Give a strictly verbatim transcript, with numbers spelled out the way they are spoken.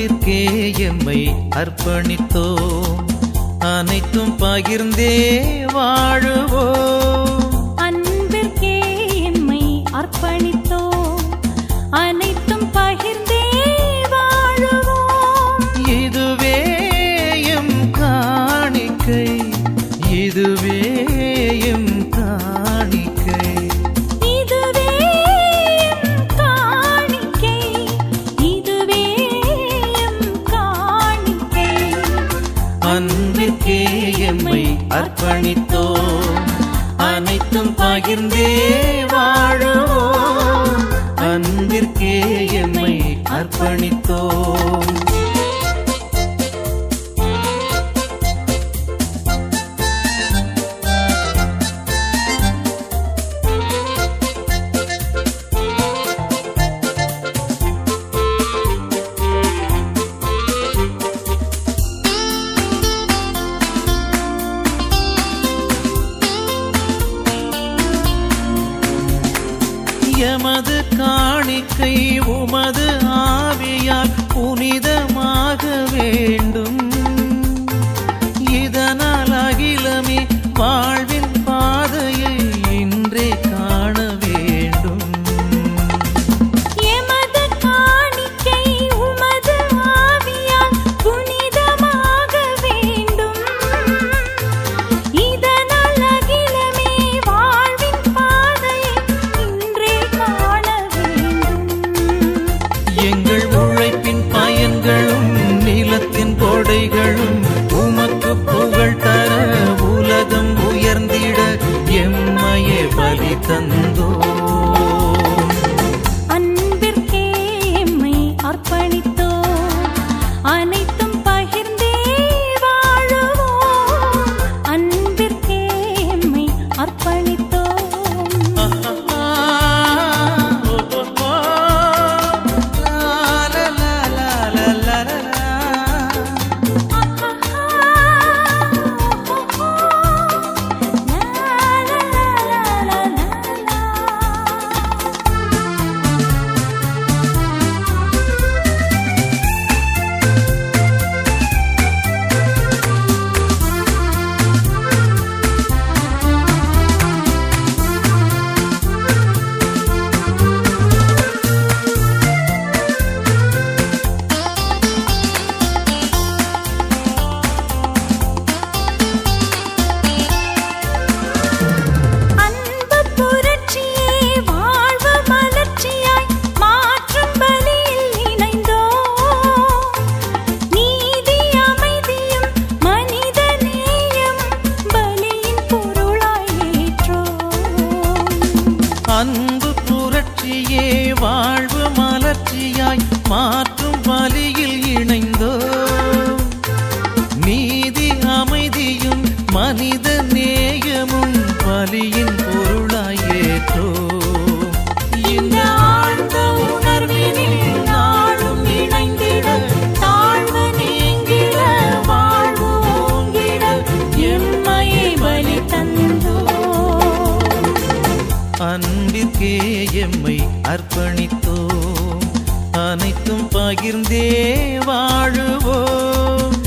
அன்பிற்கே எம்மை அர்ப்பணித்தோம், அனைத்தும் பகிர்ந்தே வாழுவோம். அன்பிற்கே எம்மை அர்ப்பணித்தோம், அனைத்தும் பகிர்ந்தே வாழுவோம். இதுவே எம் காணிக்கை, இதுவே எம் காணிக்கை, இதுவே எம் காணிக்கை, இதுவே எம் காணிக்கை. அன்பிற்கே எம்மை அர்ப்பணித்தோம், அனைத்தும் பகிர்ந்தே வாழுவோம். அன்பிற்கே எம்மை அர்ப்பணித்தோம். எமது காணிக்கை உமது ஆவியால் புனிதமாக வேண்டும். இதனால் அகிலமே வாழ்வின் பாதையை இன்றே காண வேண்டும். எமது காணிக்கை உமது ஆவியால் புனிதமாக வேண்டும். இதனால் அகிலமே வாழ்வின் பாதையை இன்றே காண வேண்டும். எங்கள் உழைப்பின் பயன்களும் நிலத்தின் கொடைகளும் உமக்கு புகழ் தர உலகம் உயர்ந்திட எம்மையே பலி தந்தோம். அன்பிற்கே எம்மை அர்ப்பணித்தோம், அனைத்தும் பகிர்ந்தே வாழுவோம். அன்பிற்கே எம்மை அர்ப்பணித்தோம். அன்பு புரட்சியே வாழ்வு மலர்ச்சியாய் மாற்றும் பலியில் இணைந்தோம். நீதி அமைதியும் மனித நேயமும் பலியின் பொருளாய் ஏற்றோம். இந்த ஆழ்ந்த உணர்வினில் நாளும் இணைந்திட தாழ்வு நீங்கிட வாழ்வு ஓங்கிட எம்மையை பலி தந்தோம். அன்பிற்கே எம்மை அர்ப்பணித்தோம், அனைத்தும் பகிர்ந்தே வாழுவோம்.